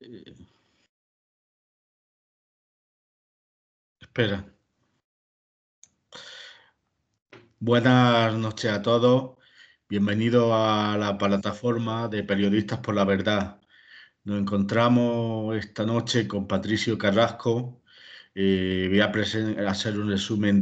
Espera. Buenas noches a todos. Bienvenidos a la plataforma de Periodistas por la Verdad. Nos encontramos esta noche con Patricio Carrasco. Voy a hacer un resumen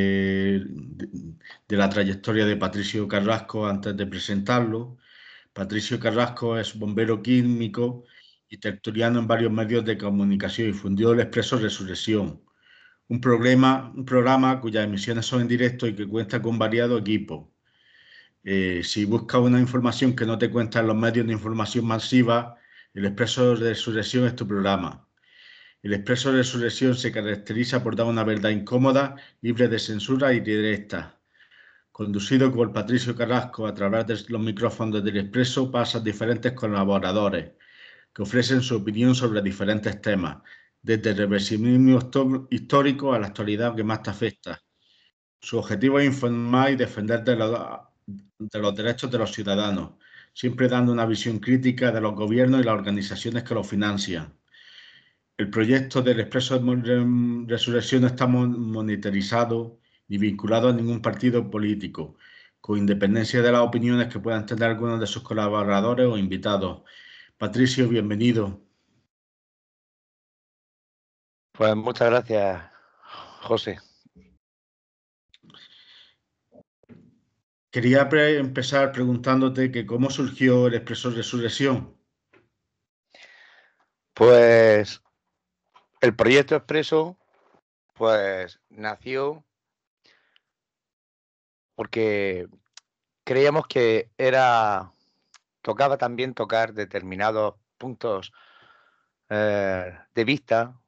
de la trayectoria de Patricio Carrasco antes de presentarlo. Patricio Carrasco es bombero químico y tertuliano en varios medios de comunicación y fundió el Expreso Resurrección, un programa cuyas emisiones son en directo y que cuenta con variado equipo. Si buscas una información que no te cuentan los medios de información masiva, el Expreso Resurrección es tu programa. El Expreso Resurrección se caracteriza por dar una verdad incómoda, libre de censura y directa. Conducido por Patricio Carrasco a través de los micrófonos del Expreso, pasan diferentes colaboradores que ofrecen su opinión sobre diferentes temas, desde el revisionismo histórico a la actualidad que más te afecta. Su objetivo es informar y defender de los derechos de los ciudadanos, siempre dando una visión crítica de los gobiernos y las organizaciones que los financian. El proyecto del Expreso Resurrección no está monitorizado ni vinculado a ningún partido político, con independencia de las opiniones que puedan tener algunos de sus colaboradores o invitados. Patricio, bienvenido. Pues muchas gracias, José. Quería empezar preguntándote que cómo surgió el Expreso Resurrección. Pues el proyecto Expreso pues nació porque creíamos que tocaba también tocar determinados puntos de vista,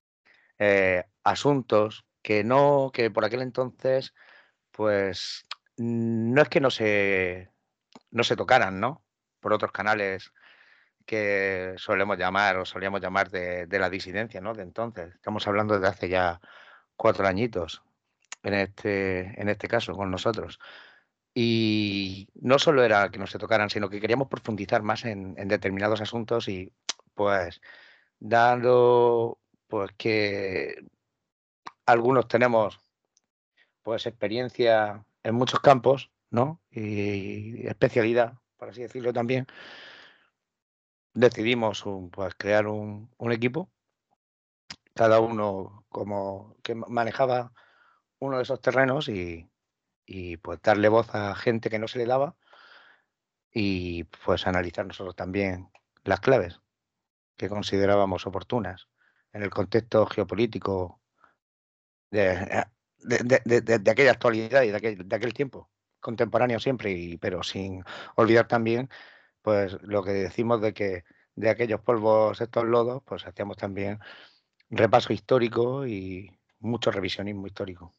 asuntos que por aquel entonces pues no es que no se tocaran, ¿no? Por otros canales que solíamos llamar de la disidencia, ¿no? De entonces. Estamos hablando de hace ya 4 añitos, en este caso, con nosotros. Y no solo era que no se tocaran, sino que queríamos profundizar más en determinados asuntos y, pues, dando, pues, que algunos tenemos, pues, experiencia en muchos campos, ¿no? Y especialidad, por así decirlo también, decidimos pues, crear un equipo, cada uno como que manejaba uno de esos terrenos y pues darle voz a gente que no se le daba y pues analizar nosotros también las claves que considerábamos oportunas en el contexto geopolítico de, de aquella actualidad y de aquel tiempo, contemporáneo siempre, pero sin olvidar también pues lo que decimos de que de aquellos polvos, estos lodos, pues hacíamos también repaso histórico y mucho revisionismo histórico.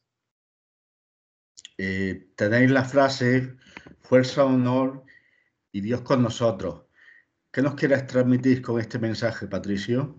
Tenéis la frase fuerza, honor y Dios con nosotros. ¿Qué nos quieres transmitir con este mensaje, Patricio?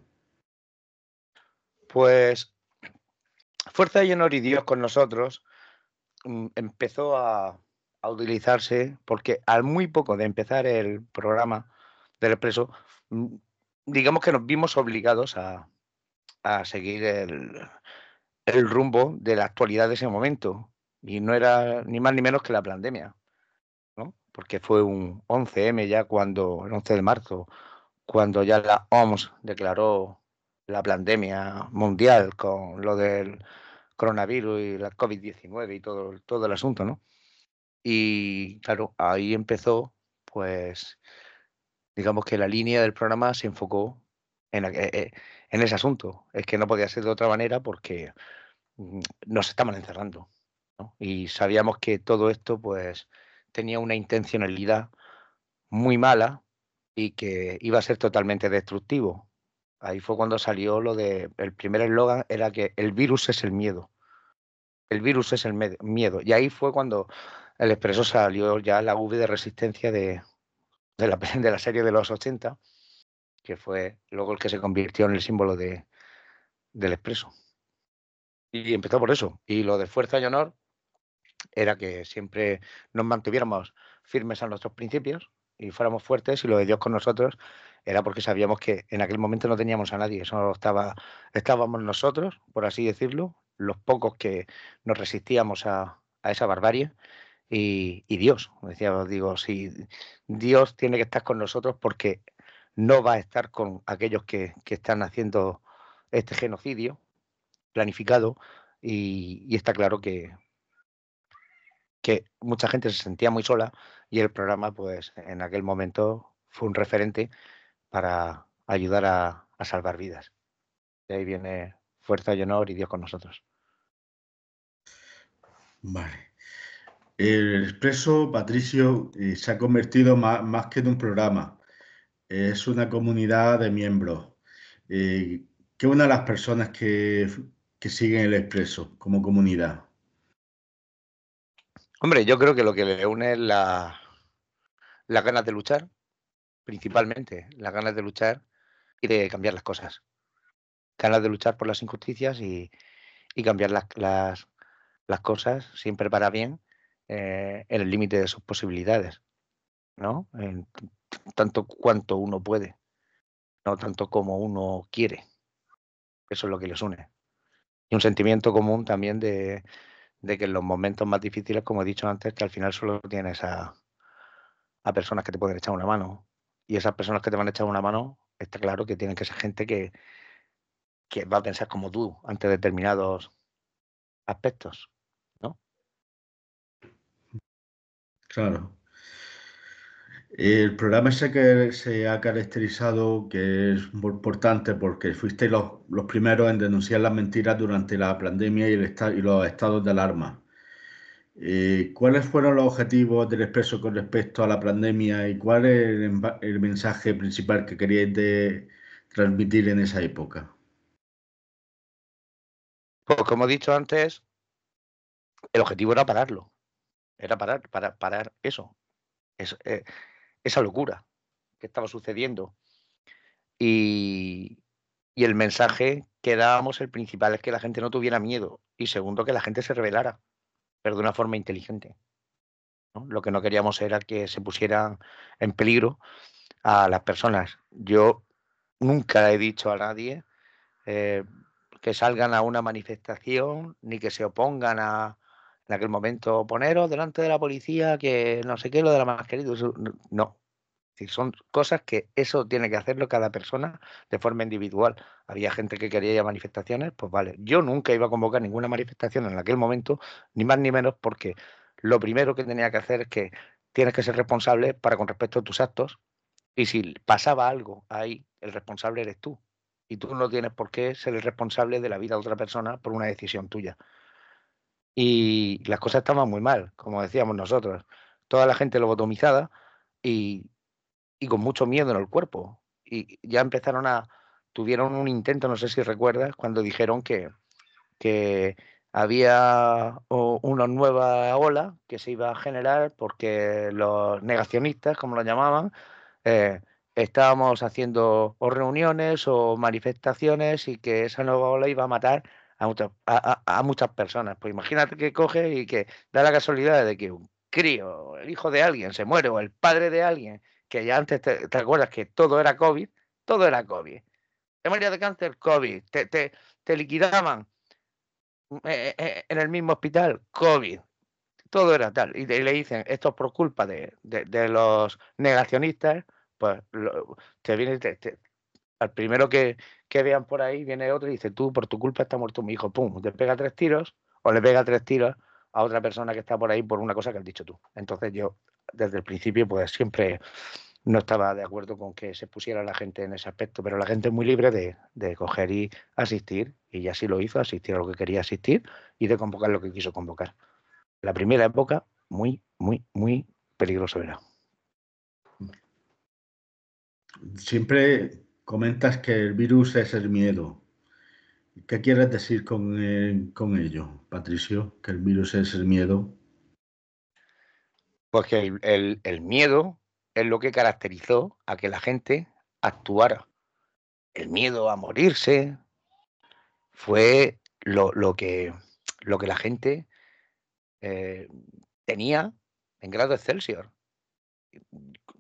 Pues fuerza y honor y Dios con nosotros empezó a utilizarse porque al muy poco de empezar el programa del Expreso, digamos que nos vimos obligados a seguir el rumbo de la actualidad de ese momento. Y no era ni más ni menos que la pandemia, ¿no? Porque fue un 11M ya el 11 de marzo, cuando ya la OMS declaró la pandemia mundial con lo del coronavirus y la COVID-19 y todo el asunto, ¿no? Y claro, ahí empezó, pues, digamos que la línea del programa se enfocó en ese asunto. Es que no podía ser de otra manera porque nos estaban encerrando, ¿no? Y sabíamos que todo esto, pues, tenía una intencionalidad muy mala y que iba a ser totalmente destructivo. Ahí fue cuando salió el primer eslogan era que el virus es el miedo. El virus es el miedo. Y ahí fue cuando el Expreso salió ya la V de resistencia de la serie de los 80, que fue luego el que se convirtió en el símbolo del Expreso. Y empezó por eso. Y lo de fuerza y honor era que siempre nos mantuviéramos firmes a nuestros principios y fuéramos fuertes, y lo de Dios con nosotros era porque sabíamos que en aquel momento no teníamos a nadie, estábamos nosotros, por así decirlo, los pocos que nos resistíamos a esa barbarie, y Dios. Digo, si Dios tiene que estar con nosotros porque no va a estar con aquellos que están haciendo este genocidio planificado, y está claro que mucha gente se sentía muy sola, y el programa, pues en aquel momento fue un referente para ayudar a salvar vidas. De ahí viene Fuerza y Honor y Dios con nosotros. Vale. El Expreso, Patricio, se ha convertido más que en un programa. Es una comunidad de miembros. ¿Qué una de las personas que siguen el Expreso como comunidad? Hombre, yo creo que lo que le une es las ganas de luchar, principalmente las ganas de luchar y de cambiar las cosas. Ganas de luchar por las injusticias y cambiar las cosas siempre para bien, en el límite de sus posibilidades, ¿no? Tanto cuanto uno puede, no tanto como uno quiere. Eso es lo que les une. Y un sentimiento común también de que en los momentos más difíciles, como he dicho antes, que al final solo tienes a personas que te pueden echar una mano. Y esas personas que te van a echar una mano, está claro que tienen que ser gente que va a pensar como tú ante determinados aspectos, ¿no? Claro. El programa ese que se ha caracterizado, que es muy importante porque fuisteis los primeros en denunciar las mentiras durante la pandemia y los estados de alarma. ¿Cuáles fueron los objetivos del Expreso con respecto a la pandemia y cuál es el mensaje principal que queríais transmitir en esa época? Pues como he dicho antes, el objetivo era pararlo, era parar eso, es, esa locura que estaba sucediendo. Y, el mensaje que dábamos, el principal, es que la gente no tuviera miedo, y segundo, que la gente se rebelara, pero de una forma inteligente, ¿no? Lo que no queríamos era que se pusieran en peligro a las personas. Yo nunca he dicho a nadie eh, que salgan a una manifestación, ni que se opongan en aquel momento, poneros delante de la policía, que no sé qué, lo de la mascarilla. No. Es decir, son cosas que eso tiene que hacerlo cada persona de forma individual. Había gente que quería ir a manifestaciones, pues vale. Yo nunca iba a convocar ninguna manifestación en aquel momento, ni más ni menos, porque lo primero que tenía que hacer es que tienes que ser responsable para con respecto a tus actos, y si pasaba algo ahí, el responsable eres tú. Y tú no tienes por qué ser el responsable de la vida de otra persona por una decisión tuya. Y las cosas estaban muy mal, como decíamos nosotros. Toda la gente lobotomizada y, con mucho miedo en el cuerpo. Y ya tuvieron un intento, no sé si recuerdas, cuando dijeron que había una nueva ola que se iba a generar porque los negacionistas, como lo llamaban, eh, estábamos haciendo o reuniones o manifestaciones, y que esa nueva ola iba a matar a muchas personas. Pues imagínate que coge y que da la casualidad de que un crío, el hijo de alguien se muere, o el padre de alguien, que ya antes te acuerdas que todo era COVID, todo era COVID. Te morías de cáncer, COVID. Te liquidaban en el mismo hospital, COVID. Todo era tal. Y le dicen, esto es por culpa de los negacionistas, pues te viene, al primero que vean por ahí, viene otro y dice, tú, por tu culpa está muerto mi hijo. Pum, te pega 3 tiros, o le pega 3 tiros a otra persona que está por ahí por una cosa que has dicho tú. Entonces yo, desde el principio, pues siempre no estaba de acuerdo con que se pusiera la gente en ese aspecto, pero la gente es muy libre de coger y asistir, y así lo hizo, asistir a lo que quería asistir y de convocar lo que quiso convocar. La primera época, muy, muy, muy peligroso era. Siempre comentas que el virus es el miedo. ¿Qué quieres decir con ello, Patricio? Que el virus es el miedo. Porque el miedo es lo que caracterizó a que la gente actuara. El miedo a morirse fue lo que la gente eh, tenía en grado Celsius.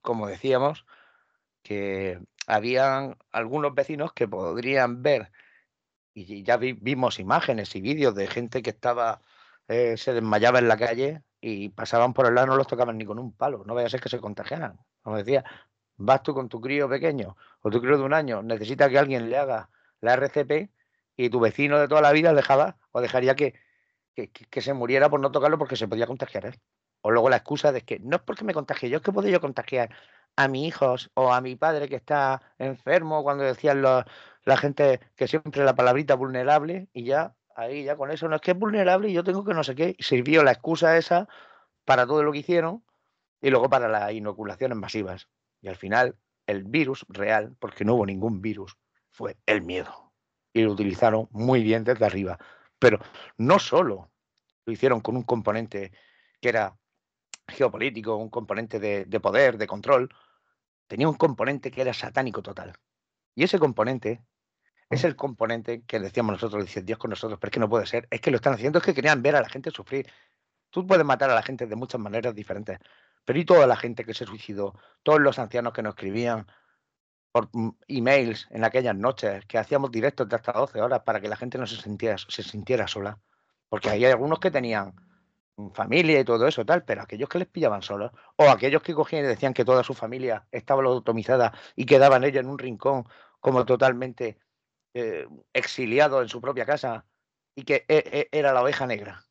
como decíamos, que habían algunos vecinos que podrían ver, y ya vimos imágenes y vídeos de gente que estaba, se desmayaba en la calle y pasaban por el lado, no los tocaban ni con un palo, no vaya a ser que se contagiaran. Como decía, vas tú con tu crío pequeño o tu crío de 1 año, necesita que alguien le haga la RCP y tu vecino de toda la vida dejaba o dejaría que se muriera por no tocarlo porque se podía contagiar él. O luego la excusa de que no es porque me contagie yo, es que puedo yo contagiar a mis hijos o a mi padre que está enfermo, cuando decían la gente que siempre la palabrita vulnerable, y ya, ahí ya con eso, no es que es vulnerable y yo tengo que no sé qué, y sirvió la excusa esa para todo lo que hicieron y luego para las inoculaciones masivas. Y al final, el virus real, porque no hubo ningún virus, fue el miedo. Y lo utilizaron muy bien desde arriba. Pero no solo lo hicieron con un componente que era geopolítico, un componente de poder, de control, tenía un componente que era satánico total. Y ese componente es el componente que decíamos nosotros, dice Dios con nosotros, pero es que no puede ser, es que lo están haciendo, es que querían ver a la gente sufrir. Tú puedes matar a la gente de muchas maneras diferentes, pero ¿y toda la gente que se suicidó? Todos los ancianos que nos escribían por emails en aquellas noches, que hacíamos directos de hasta 12 horas para que la gente no se sintiera sola. Porque hay algunos que tenían familia y todo eso, tal, pero aquellos que les pillaban solos, o aquellos que cogían y decían que toda su familia estaba lobotomizada y quedaban ellos en un rincón como totalmente exiliados en su propia casa y que era la oveja negra.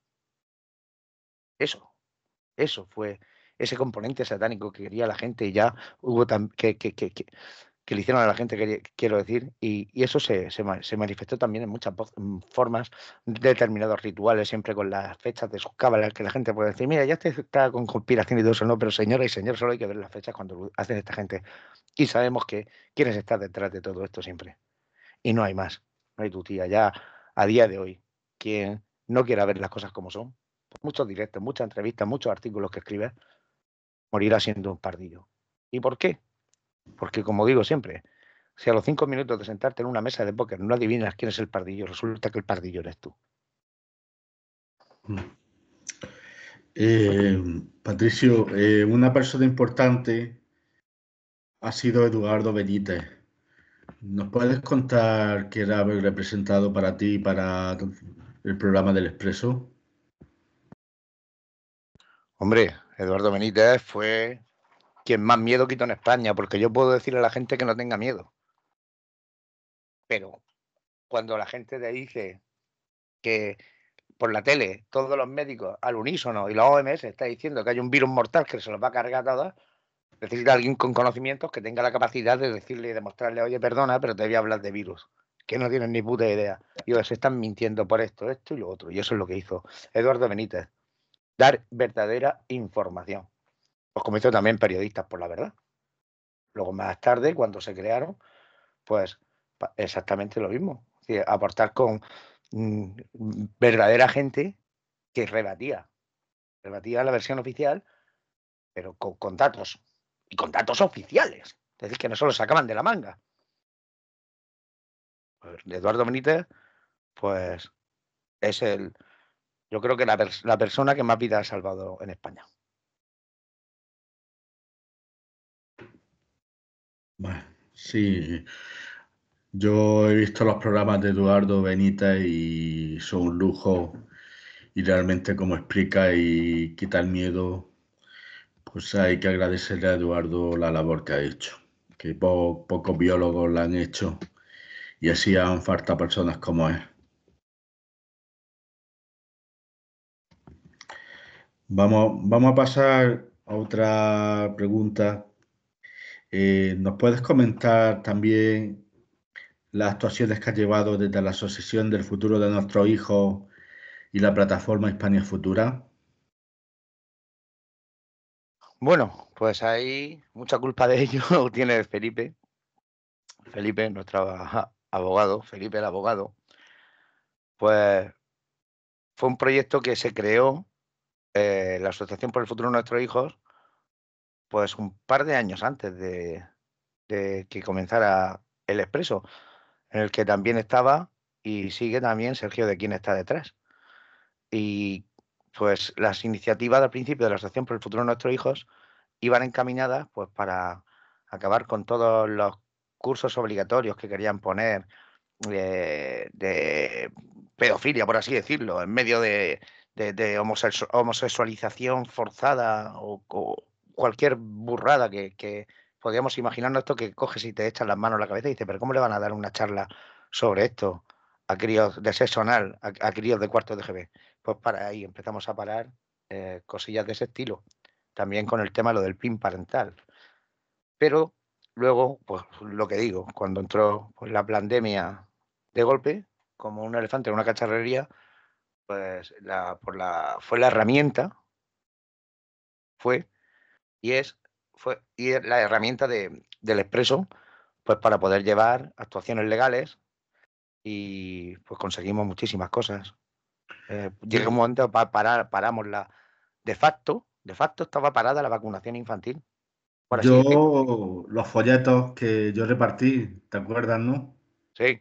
Eso fue ese componente satánico que quería la gente, y ya hubo que le hicieron a la gente, quiero decir, y eso se manifestó también en muchas formas, determinados rituales, siempre con las fechas de sus cábalas, que la gente puede decir, mira, ya está con conspiración y todo eso, no, pero señora y señor, solo hay que ver las fechas cuando hacen esta gente, y sabemos que quiénes están detrás de todo esto siempre, y no hay más, no hay tu tía, ya a día de hoy, quien no quiera ver las cosas como son, muchos directos, muchas entrevistas, muchos artículos que escribes, morirá siendo un pardillo. ¿Y por qué? Porque, como digo siempre, si a los 5 minutos de sentarte en una mesa de póker no adivinas quién es el pardillo, resulta que el pardillo eres tú. Patricio, una persona importante ha sido Eduardo Benítez. ¿Nos puedes contar qué era haber representado para ti y para el programa del Expreso? Hombre, Eduardo Benítez fue quien más miedo quitó en España, porque yo puedo decirle a la gente que no tenga miedo. Pero cuando la gente te dice que por la tele todos los médicos al unísono y la OMS está diciendo que hay un virus mortal que se los va a cargar a todas, necesita alguien con conocimientos que tenga la capacidad de decirle y demostrarle, oye, perdona, pero te voy a hablar de virus, que no tienen ni puta idea. Y se están mintiendo por esto y lo otro. Y eso es lo que hizo Eduardo Benítez, dar verdadera información. Pues como hizo también Periodistas por la Verdad. Luego más tarde, cuando se crearon, pues exactamente lo mismo. Es decir, aportar con verdadera gente que rebatía la versión oficial, pero con datos, y con datos oficiales. Es decir, que no solo sacaban de la manga. Pues Eduardo Benítez, pues es yo creo que la persona que más vida ha salvado en España. Bueno, sí, yo he visto los programas de Eduardo Benítez y son un lujo, y realmente como explica y quita el miedo, pues hay que agradecerle a Eduardo la labor que ha hecho, que pocos biólogos la han hecho y así han falta personas como él. Vamos a pasar a otra pregunta. ¿Nos puedes comentar también las actuaciones que has llevado desde la Asociación del Futuro de Nuestros Hijos y la plataforma Hispania Futura? Bueno, pues hay mucha culpa de ello tiene Felipe. Felipe, nuestro abogado, Felipe el abogado, pues fue un proyecto que se creó la Asociación por el Futuro de Nuestros Hijos, pues un par de años antes de que comenzara el Expreso, en el que también estaba y sigue también Sergio, de quien está detrás. Y pues las iniciativas al principio de la Asociación por el Futuro de Nuestros Hijos iban encaminadas pues para acabar con todos los cursos obligatorios que querían poner de pedofilia, por así decirlo, en medio de homosexualización forzada o cualquier burrada que podríamos imaginarnos. Esto que coges y te echas las manos a la cabeza y dices, pero ¿cómo le van a dar una charla sobre esto a críos de sexo anal, a críos de cuarto de GB? Pues para ahí empezamos a parar cosillas de ese estilo. También con el tema lo del PIN parental. Pero luego, pues lo que digo, cuando entró pues, la pandemia de golpe, como un elefante en una cacharrería, pues fue la herramienta, fue la herramienta del Expreso, pues para poder llevar actuaciones legales y pues conseguimos muchísimas cosas. Llega un momento paramos de facto estaba parada la vacunación infantil, por así decirlo. Los folletos que yo repartí, ¿te acuerdas, no? Sí,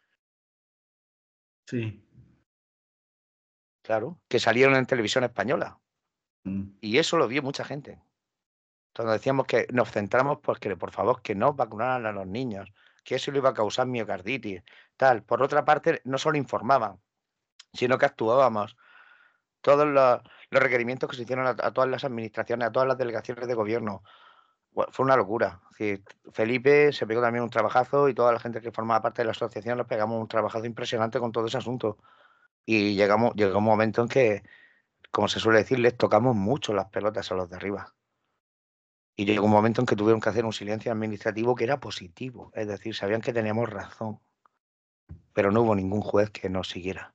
Sí. claro, que salieron en televisión española. Mm. Y eso lo vio mucha gente. Cuando decíamos que nos centramos, pues que por favor que no vacunaran a los niños, que eso le iba a causar miocarditis, tal. Por otra parte, no solo informaban, sino que actuábamos. Todos los requerimientos que se hicieron a todas las administraciones, a todas las delegaciones de gobierno, fue una locura. Es decir, Felipe se pegó también un trabajazo y toda la gente que formaba parte de la asociación nos pegamos un trabajazo impresionante con todo ese asunto. Y llegó un momento en que, como se suele decir, les tocamos mucho las pelotas a los de arriba. Y llegó un momento en que tuvieron que hacer un silencio administrativo que era positivo. Es decir, sabían que teníamos razón, pero no hubo ningún juez que nos siguiera.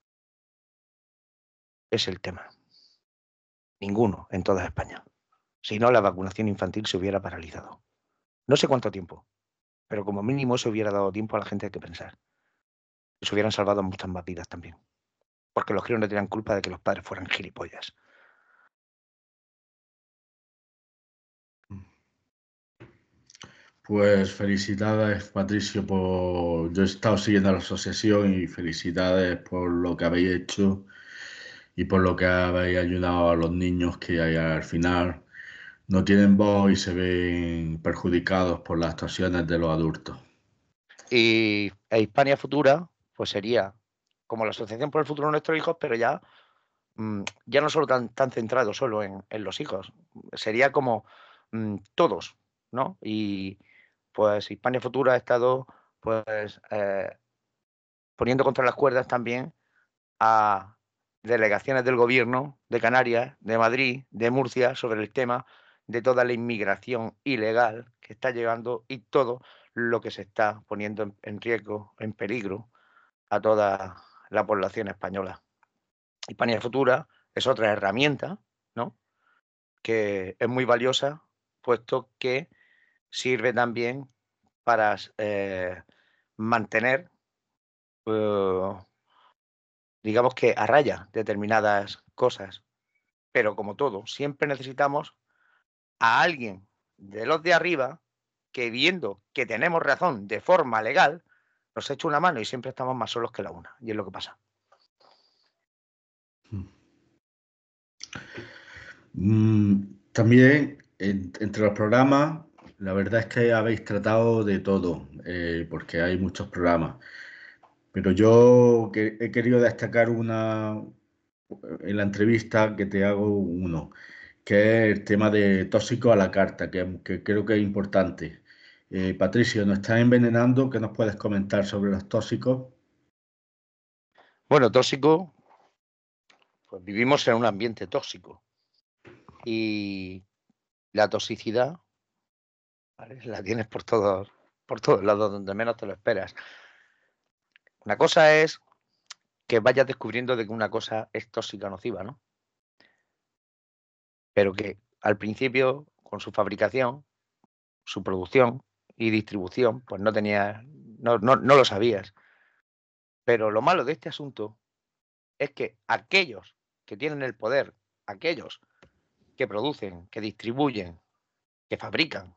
Es el tema. Ninguno en toda España. Si no, la vacunación infantil se hubiera paralizado. No sé cuánto tiempo, pero como mínimo se hubiera dado tiempo a la gente de pensar. Y se hubieran salvado muchas más vidas también. Porque los críos no tenían culpa de que los padres fueran gilipollas. Pues felicidades, Patricio, por... Yo he estado siguiendo la asociación y felicidades por lo que habéis hecho y por lo que habéis ayudado a los niños que al final no tienen voz y se ven perjudicados por las actuaciones de los adultos. Y Hispania Futura, pues sería como la Asociación por el Futuro de Nuestros Hijos, pero ya no solo tan centrado solo en los hijos, sería como todos, ¿no? Y pues Hispania Futura ha estado pues poniendo contra las cuerdas también a delegaciones del gobierno de Canarias, de Madrid, de Murcia, sobre el tema de toda la inmigración ilegal que está llegando y todo lo que se está poniendo en riesgo, en peligro a toda la población española. Hispania Futura es otra herramienta, ¿no?, que es muy valiosa, puesto que sirve también para mantener, digamos que a raya determinadas cosas. Pero como todo, siempre necesitamos a alguien de los de arriba que, viendo que tenemos razón de forma legal, nos eche una mano y siempre estamos más solos que la una. Y es lo que pasa. También entre los programas, la verdad es que habéis tratado de todo, porque hay muchos programas. Pero yo he querido destacar en la entrevista que te hago uno, que es el tema de tóxico a la carta, que creo que es importante. Patricio, ¿nos están envenenando? ¿Qué nos puedes comentar sobre los tóxicos? Bueno, tóxico, pues vivimos en un ambiente tóxico. Y la toxicidad, ¿vale?, la tienes por todos lados, donde menos te lo esperas. Una cosa es que vayas descubriendo de que una cosa es tóxica o nociva, ¿no? Pero que al principio, con su fabricación, su producción y distribución, pues no lo sabías. Pero lo malo de este asunto es que aquellos que tienen el poder, aquellos que producen, que distribuyen, que fabrican,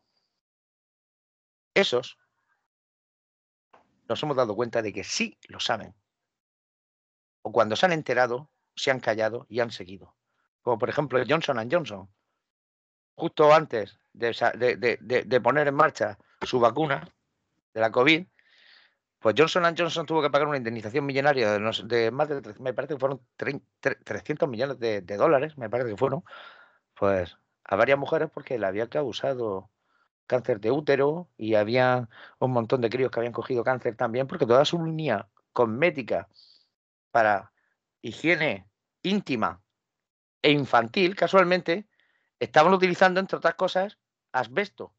esos nos hemos dado cuenta de que sí lo saben. O cuando se han enterado, se han callado y han seguido. Como por ejemplo Johnson & Johnson. justo antes de poner en marcha su vacuna de la COVID, pues Johnson Johnson tuvo que pagar una indemnización millonaria de más de, me parece que fueron 300 millones de dólares, me parece que fueron, pues a varias mujeres porque le había causado cáncer de útero y había un montón de críos que habían cogido cáncer también porque toda su línea cosmética para higiene íntima e infantil, casualmente, estaban utilizando, entre otras cosas, asbesto,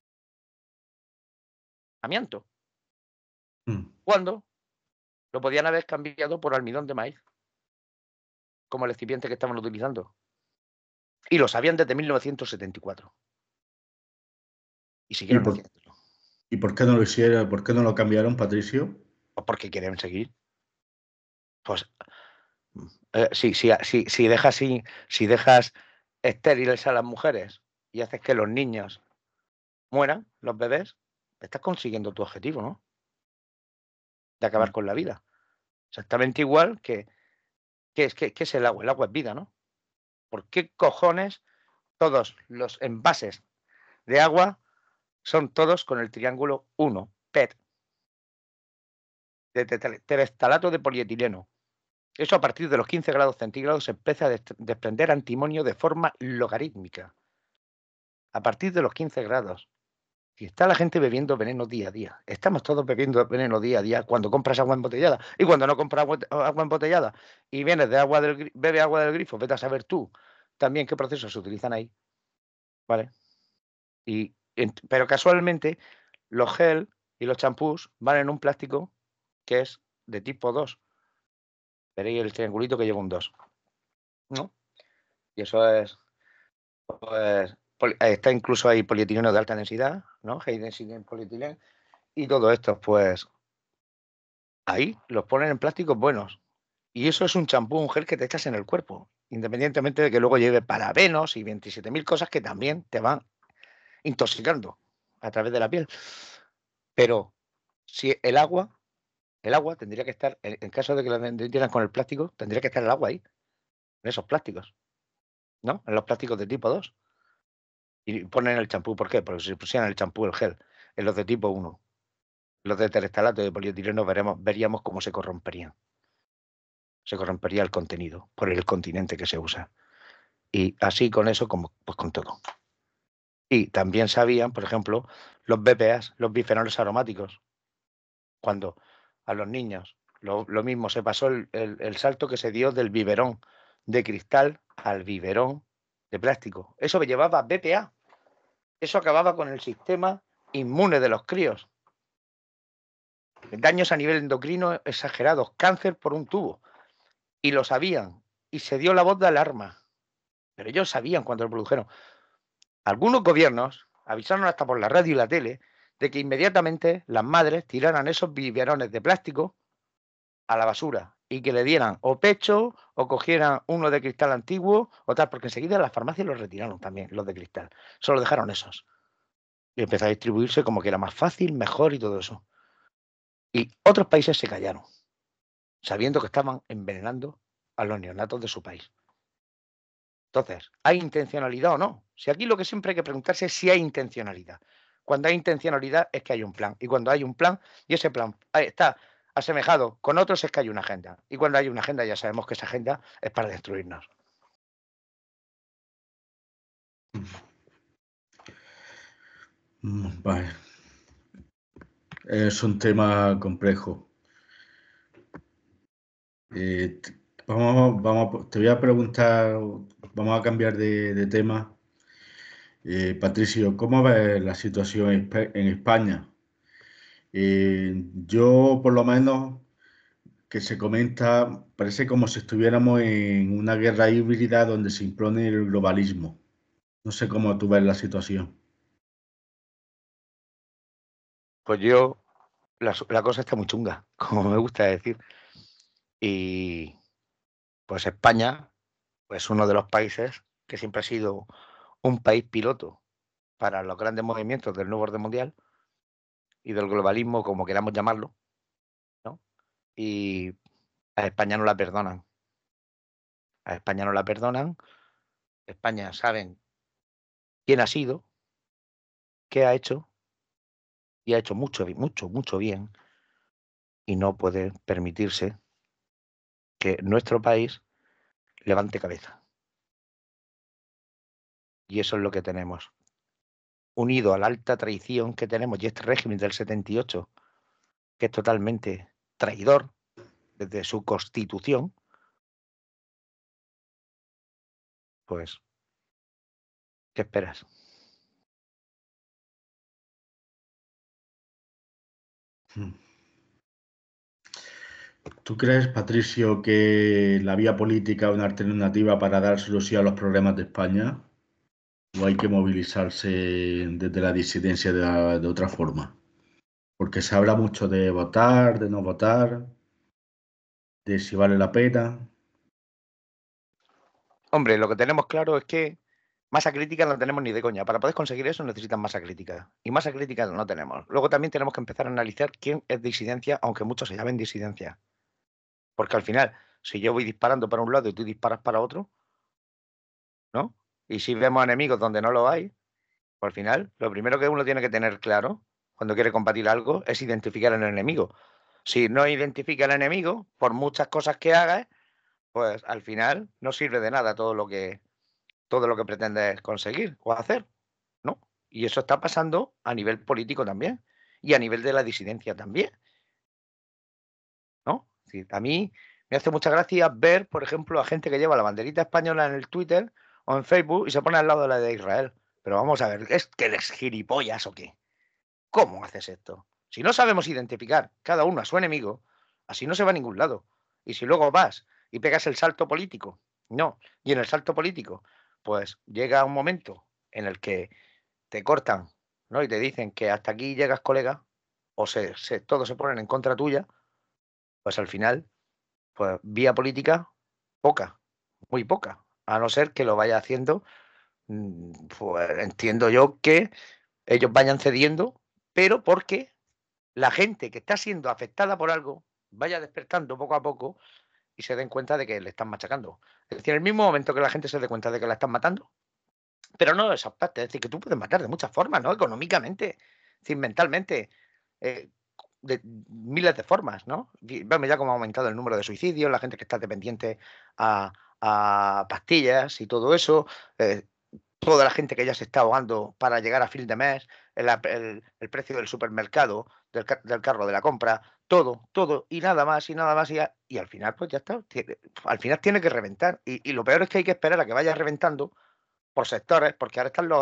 amianto, cuando lo podían haber cambiado por almidón de maíz, como el excipiente que estaban utilizando. Y lo sabían desde 1974. Y ¿Y siguieron por, haciéndolo. ¿Y por qué no lo hicieron? ¿Por qué no lo cambiaron, Patricio? ¿O porque quieren seguir? Pues si dejas estériles a las mujeres y haces que los niños mueran, los bebés, estás consiguiendo tu objetivo, ¿no? De acabar con la vida. Exactamente igual que ¿qué es el agua? El agua es vida, ¿no? ¿Por qué cojones todos los envases de agua son todos con el triángulo 1, PET, de terestalato de polietileno? Eso a partir de los 15 grados centígrados se empieza a desprender antimonio de forma logarítmica. A partir de los 15 grados. Y está la gente bebiendo veneno día a día. Estamos todos bebiendo veneno día a día cuando compras agua embotellada. Y cuando no compras agua embotellada y vienes de bebe agua del grifo, vete a saber tú también qué procesos se utilizan ahí. ¿Vale? Pero casualmente los gel y los champús van en un plástico que es de tipo 2. Veréis el triangulito que lleva un 2, ¿no? Y eso es, pues, está incluso ahí polietileno de alta densidad, ¿no? High density polietileno. Y todo esto, pues, ahí los ponen en plásticos buenos. Y eso es un champú, un gel que te echas en el cuerpo, independientemente de que luego lleve parabenos y 27.000 cosas que también te van intoxicando a través de la piel. Pero si el agua tendría que estar, en caso de que la vendieran con el plástico, tendría que estar el agua ahí, en esos plásticos, ¿no? En los plásticos de tipo 2. Y ponen el champú, ¿por qué? Porque si pusieran el champú, el gel, en los de tipo 1, los de terestalato de polietileno, veríamos cómo se corromperían. Se corrompería el contenido por el continente que se usa. Y así con eso, como pues con todo. Y también sabían, por ejemplo, los BPAs, los bifenoles aromáticos, cuando a los niños lo mismo se pasó el salto que se dio del biberón de cristal al biberón de plástico. Eso me llevaba a BPA. Eso acababa con el sistema inmune de los críos. Daños a nivel endocrino exagerados, cáncer por un tubo. Y lo sabían. Y se dio la voz de alarma. Pero ellos sabían cuando lo produjeron. Algunos gobiernos avisaron hasta por la radio y la tele de que inmediatamente las madres tiraran esos biberones de plástico a la basura y que le dieran o pecho o cogieran uno de cristal antiguo o tal, porque enseguida las farmacias los retiraron también, los de cristal. Solo dejaron esos. Y empezó a distribuirse como que era más fácil, mejor y todo eso. Y otros países se callaron, sabiendo que estaban envenenando a los neonatos de su país. Entonces, ¿hay intencionalidad o no? Si aquí lo que siempre hay que preguntarse es si hay intencionalidad. Cuando hay intencionalidad es que hay un plan. Y cuando hay un plan, y ese plan está asemejado con otros, es que hay una agenda. Y cuando hay una agenda ya sabemos que esa agenda es para destruirnos. Vale. Es un tema complejo. Te voy a preguntar, vamos a cambiar de tema. Patricio, ¿cómo ves la situación en España? Yo, por lo menos, que se comenta, parece como si estuviéramos en una guerra híbrida donde se impone el globalismo. No sé cómo tú ves la situación. Pues yo, la cosa está muy chunga, como me gusta decir. Y pues España, pues uno de los países que siempre ha sido un país piloto para los grandes movimientos del nuevo orden mundial y del globalismo, como queramos llamarlo, ¿no? Y a España no la perdonan. A España no la perdonan. España saben quién ha sido, qué ha hecho, y ha hecho mucho, mucho, mucho bien, y no puede permitirse que nuestro país levante cabeza. Y eso es lo que tenemos. Unido a la alta traición que tenemos y este régimen del 78, que es totalmente traidor desde su constitución, pues, ¿qué esperas? ¿Tú crees, Patricio, que la vía política es una alternativa para dar solución a los problemas de España? ¿O hay que movilizarse desde la disidencia de otra forma? Porque se habla mucho de votar, de no votar, de si vale la pena. Hombre, lo que tenemos claro es que masa crítica no tenemos ni de coña. Para poder conseguir eso necesitan masa crítica. Y masa crítica no tenemos. Luego también tenemos que empezar a analizar quién es disidencia, aunque muchos se llamen disidencia. Porque al final, si yo voy disparando para un lado y tú disparas para otro, ¿no? Y si vemos enemigos donde no lo hay, pues al final, lo primero que uno tiene que tener claro cuando quiere combatir algo es identificar al enemigo. Si no identifica al enemigo, por muchas cosas que haga, pues al final no sirve de nada todo lo que pretendes conseguir o hacer, ¿no? Y eso está pasando a nivel político también y a nivel de la disidencia también, ¿no? Es decir, a mí me hace mucha gracia ver, por ejemplo, a gente que lleva la banderita española en el Twitter o en Facebook y se pone al lado de la de Israel. Pero vamos a ver, ¿es que eres gilipollas o qué? ¿Cómo haces esto? Si no sabemos identificar cada uno a su enemigo, así no se va a ningún lado. Y si luego vas y pegas el salto político, no. Y en el salto político, pues llega un momento en el que te cortan, ¿no? Y te dicen que hasta aquí llegas, colega, o todos se ponen en contra tuya, pues al final, pues vía política, poca, muy poca. A no ser que lo vaya haciendo, pues entiendo yo que ellos vayan cediendo, pero porque la gente que está siendo afectada por algo vaya despertando poco a poco y se den cuenta de que le están machacando. Es decir, en el mismo momento que la gente se dé cuenta de que la están matando, pero no esas partes, es decir, que tú puedes matar de muchas formas, ¿no? Económicamente, es decir, mentalmente, eh, de miles de formas, ¿no? Vemos ya cómo ha aumentado el número de suicidios, la gente que está dependiente a pastillas y todo eso, toda la gente que ya se está ahogando para llegar a fin de mes, el precio del supermercado, del carro de la compra, todo, y nada más, y al final, pues ya está. Al final tiene que reventar. Y lo peor es que hay que esperar a que vaya reventando por sectores, porque ahora están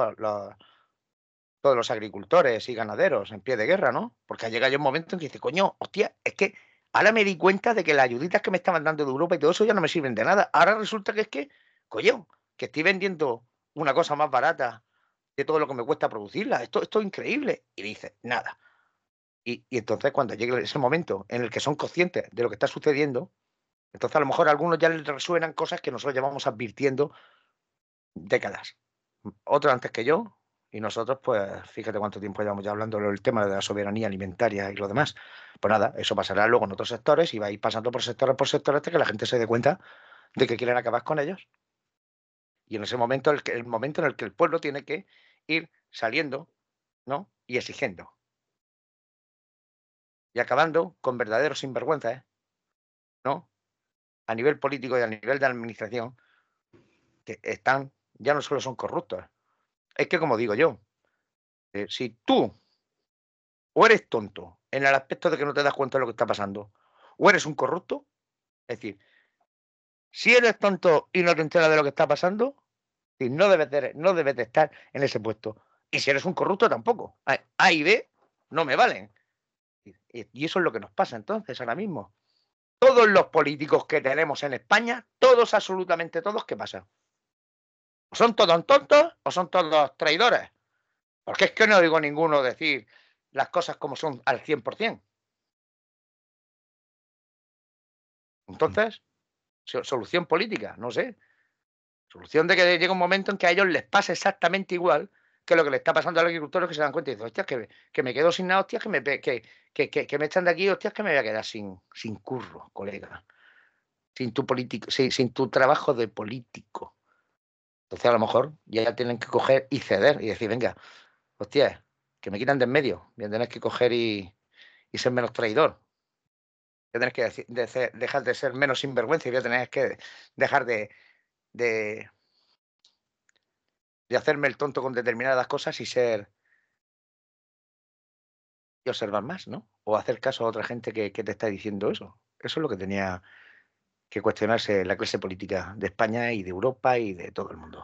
todos los agricultores y ganaderos en pie de guerra, ¿no? Porque ha llegado ya un momento en que dice, coño, hostia, es que ahora me di cuenta de que las ayuditas que me estaban dando de Europa y todo eso ya no me sirven de nada. Ahora resulta que es que, coño, que estoy vendiendo una cosa más barata de todo lo que me cuesta producirla. Esto es increíble. Y dice, nada. Y entonces cuando llegue ese momento en el que son conscientes de lo que está sucediendo, entonces a lo mejor a algunos ya les resuenan cosas que nosotros llevamos advirtiendo décadas. Otro antes que yo, y nosotros, pues fíjate cuánto tiempo llevamos ya hablando del tema de la soberanía alimentaria y lo demás. Pues nada, eso pasará luego en otros sectores y va a ir pasando por sectores hasta que la gente se dé cuenta de que quieren acabar con ellos. Y en ese momento, el momento en el que el pueblo tiene que ir saliendo, ¿no? Y exigiendo. Y acabando con verdaderos sinvergüenzas, ¿no? A nivel político y a nivel de administración, que están, ya no solo son corruptos. Es que, como digo yo, si tú o eres tonto en el aspecto de que no te das cuenta de lo que está pasando, o eres un corrupto, es decir, si eres tonto y no te enteras de lo que está pasando, no debes de estar en ese puesto. Y si eres un corrupto, tampoco. A y B no me valen. Y eso es lo que nos pasa entonces ahora mismo. Todos los políticos que tenemos en España, todos, absolutamente todos, ¿qué pasa? ¿O son todos tontos o son todos traidores? Porque es que no oigo ninguno decir las cosas como son al 100%. Entonces, solución política, no sé. Solución de que llegue un momento en que a ellos les pase exactamente igual que lo que le está pasando a los agricultores, que se dan cuenta y dicen, hostias, que me quedo sin nada, hostias, que me echan de aquí, hostias, que me voy a quedar sin curro, colega. Sin tu político, sin tu trabajo de político. Entonces, a lo mejor ya tienen que coger y ceder y decir, venga, hostia, que me quitan de en medio. Voy a tener que coger y ser menos traidor. Voy a tener que dejar de ser menos sinvergüenza y voy a tener que dejar de hacerme el tonto con determinadas cosas y observar más, ¿no? O hacer caso a otra gente que te está diciendo eso. Eso es lo que tenía que cuestionarse la clase política de España y de Europa y de todo el mundo.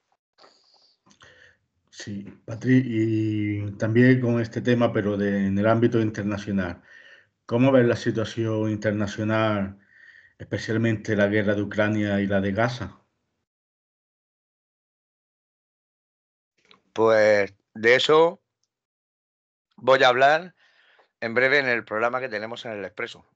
Sí, Patri, y también con este tema, pero en el ámbito internacional. ¿Cómo ves la situación internacional, especialmente la guerra de Ucrania y la de Gaza? Pues de eso voy a hablar en breve en el programa que tenemos en el Expreso.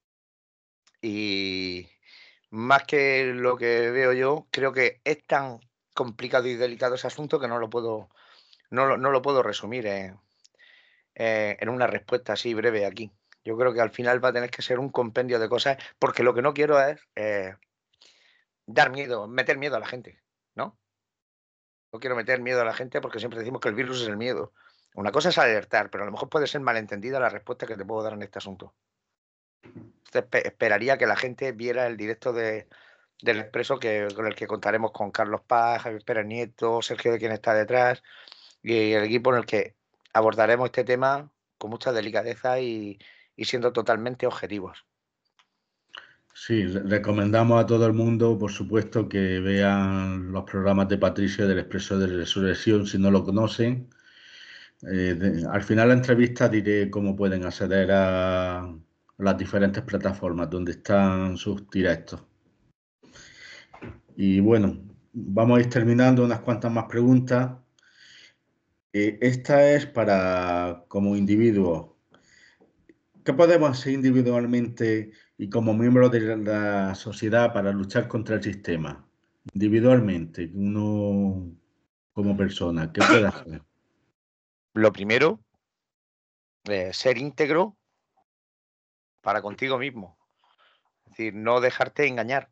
Y más que lo que veo yo, creo que es tan complicado y delicado ese asunto que no lo puedo resumir en una respuesta así breve aquí. Yo creo que al final va a tener que ser un compendio de cosas, porque lo que no quiero es dar miedo, meter miedo a la gente, ¿no? No quiero meter miedo a la gente porque siempre decimos que el virus es el miedo. Una cosa es alertar, pero a lo mejor puede ser malentendida la respuesta que te puedo dar en este asunto. Entonces, esperaría que la gente viera el directo del Expreso con el que contaremos con Carlos Paz, Javier Pérez Nieto, Sergio de quien está detrás y el equipo en el que abordaremos este tema con mucha delicadeza y siendo totalmente objetivos. Sí, recomendamos a todo el mundo, por supuesto, que vean los programas de Patricio del Expreso de Resurrección si no lo conocen. Al final de la entrevista diré cómo pueden acceder a las diferentes plataformas donde están sus directos. Y bueno, vamos a ir terminando unas cuantas más preguntas. Esta es para como individuo. ¿Qué podemos hacer individualmente y como miembros de la sociedad para luchar contra el sistema? Individualmente, uno como persona, ¿qué puede hacer? Lo primero, ser íntegro para contigo mismo. Es decir, no dejarte engañar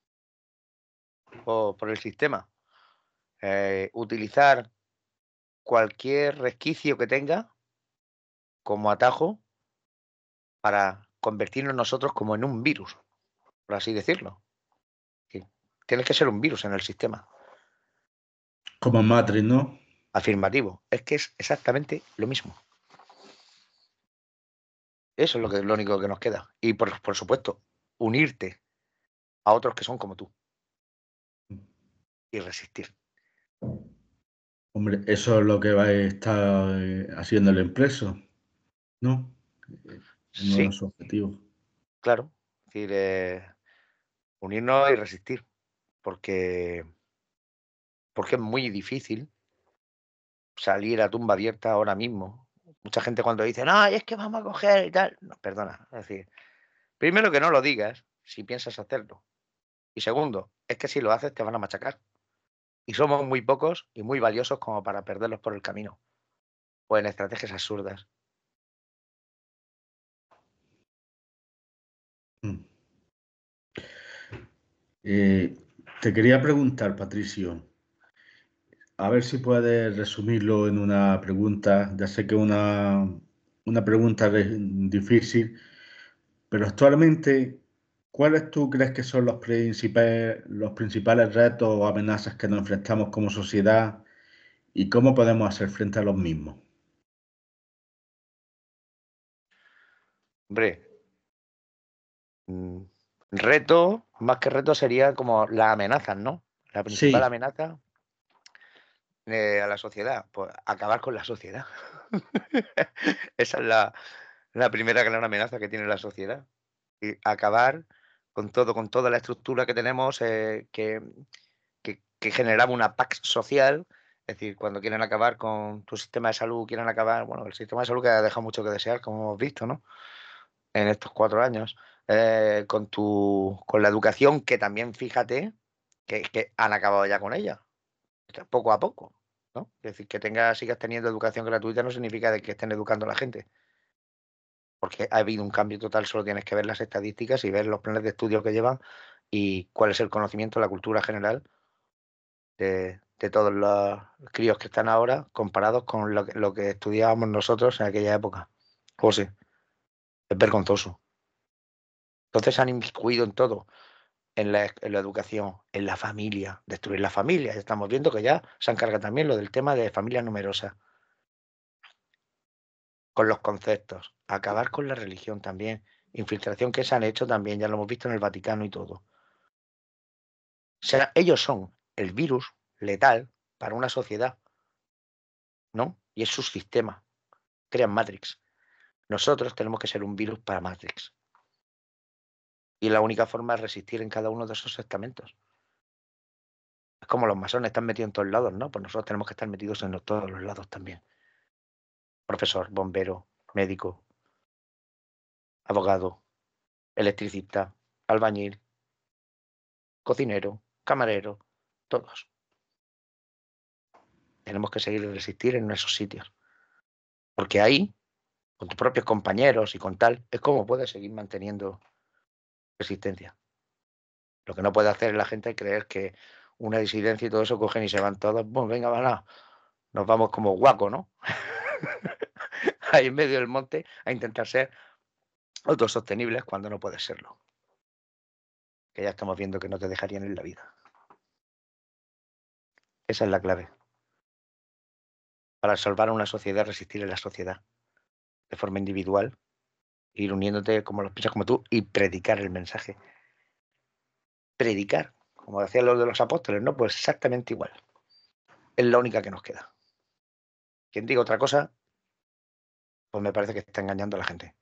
por el sistema. Utilizar cualquier resquicio que tenga como atajo para convertirnos nosotros como en un virus, por así decirlo. Que tienes que ser un virus en el sistema. Como Matrix, ¿no? Afirmativo. Es que es exactamente lo mismo. Eso es lo único que nos queda. Y por supuesto, unirte a otros que son como tú y resistir. Hombre, eso es lo que va a estar haciendo el impreso, ¿no? Uno de Sí, los objetivos. claro. Es decir, unirnos y resistir. Porque, porque es muy difícil salir a tumba abierta ahora mismo. Mucha gente cuando dice, no, es que vamos a coger y tal. No, perdona. Es decir, primero que no lo digas si piensas hacerlo. Y segundo, es que si lo haces te van a machacar. Y somos muy pocos y muy valiosos como para perderlos por el camino o en estrategias absurdas. Mm. Eh, Te quería preguntar, Patricio, a ver si puedes resumirlo en una pregunta. Ya sé que es una pregunta difícil, pero actualmente, ¿cuáles tú crees que son los principales retos o amenazas que nos enfrentamos como sociedad y cómo podemos hacer frente a los mismos? Hombre, mm, reto, más que reto, sería como las amenazas, ¿no? La principal Sí, amenaza a la sociedad, pues acabar con la sociedad. Esa es la primera gran amenaza que tiene la sociedad. Y acabar con toda la estructura que tenemos, que generaba una pax social. Es decir, cuando quieren acabar con tu sistema de salud, quieren acabar, bueno, el sistema de salud que ha dejado mucho que desear, como hemos visto, ¿no? En estos 4 años. Con la educación, que también fíjate que han acabado ya con ella, poco a poco, ¿no? Es decir, que sigas teniendo educación gratuita no significa de que estén educando a la gente, porque ha habido un cambio total, solo tienes que ver las estadísticas y ver los planes de estudio que llevan y cuál es el conocimiento, la cultura general de todos los críos que están ahora comparados con lo que estudiábamos nosotros en aquella época. José, es vergonzoso. Entonces se han inmiscuido en todo, en la educación, en la familia, destruir la familia. Estamos viendo que ya se encarga también lo del tema de familias numerosas, con los conceptos, acabar con la religión también, infiltración que se han hecho también, ya lo hemos visto en el Vaticano y todo. O sea, ellos son el virus letal para una sociedad, ¿no? Y es su sistema. Crean Matrix. Nosotros tenemos que ser un virus para Matrix. Y la única forma es resistir en cada uno de esos estamentos. Es como los masones están metidos en todos lados, ¿no? Pues nosotros tenemos que estar metidos en todos los lados también. Profesor, bombero, médico, abogado, electricista, albañil, cocinero, camarero, todos. Tenemos que seguir resistir en esos sitios. Porque ahí, con tus propios compañeros y con tal, es como puedes seguir manteniendo resistencia. Lo que no puede hacer la gente es creer que una disidencia y todo eso cogen y se van todos. Bueno, venga, van nos vamos como guaco, ¿no? Ahí en medio del monte a intentar ser autosostenibles cuando no puedes serlo. Que ya estamos viendo que no te dejarían en la vida. Esa es la clave. Para salvar a una sociedad, resistir en la sociedad. De forma individual, ir uniéndote como los piensas como tú y predicar el mensaje. Predicar, como decían los de los apóstoles, ¿no? Pues exactamente igual. Es la única que nos queda. Quien diga otra cosa, pues me parece que está engañando a la gente.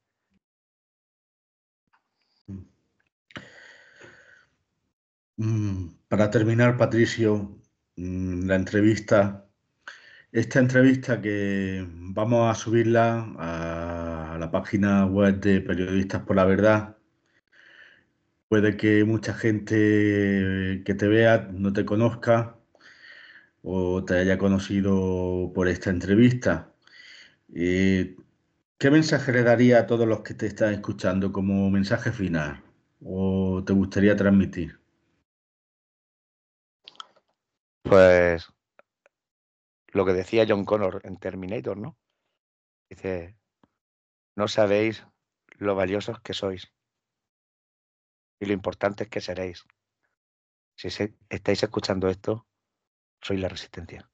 Para terminar, Patricio, la entrevista, esta entrevista que vamos a subirla a la página web de Periodistas por la Verdad. Puede que mucha gente que te vea no te conozca o te haya conocido por esta entrevista. Eh, ¿Qué mensaje le daría a todos los que te están escuchando como mensaje final o te gustaría transmitir? Pues lo que decía John Connor en Terminator, ¿no? Dice, no sabéis lo valiosos que sois y lo importantes que seréis. Si estáis escuchando esto, sois la resistencia.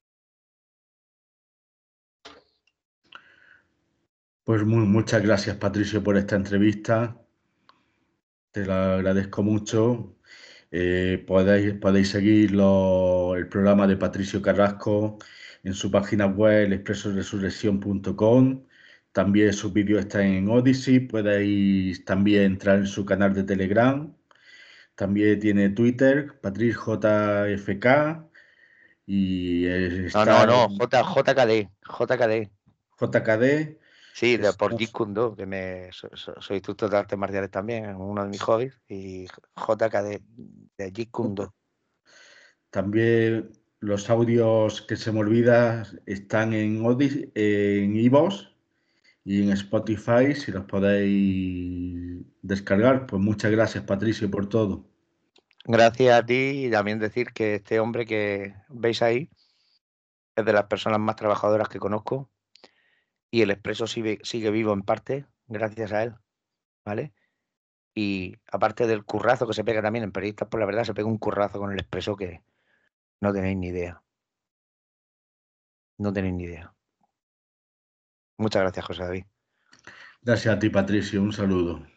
Pues muchas gracias, Patricio, por esta entrevista. Te la agradezco mucho. Podéis seguir el programa de Patricio Carrasco en su página web, expresoresurrección.com. También sus vídeos están en Odyssey. Podéis también entrar en su canal de Telegram. También tiene Twitter, PatrickJFK. Y está No, en JKD. JKD. Sí, por Jeet Estamos- Kune Do, que soy instructor de artes marciales también, es uno de mis hobbies, y JKD de Jeet Kune Do. También los audios que se me olvida están en Odyssey, en iVoox y en Spotify, si los podéis descargar. Pues muchas gracias, Patricio, por todo. Gracias a ti y también decir que este hombre que veis ahí es de las personas más trabajadoras que conozco y el Expreso sigue vivo en parte gracias a él, ¿vale? Y aparte del currazo que se pega también en Periodistas por la Verdad, se pega un currazo con el Expreso que no tenéis ni idea. No tenéis ni idea. Muchas gracias, José David. Gracias a ti, Patricio. Un saludo.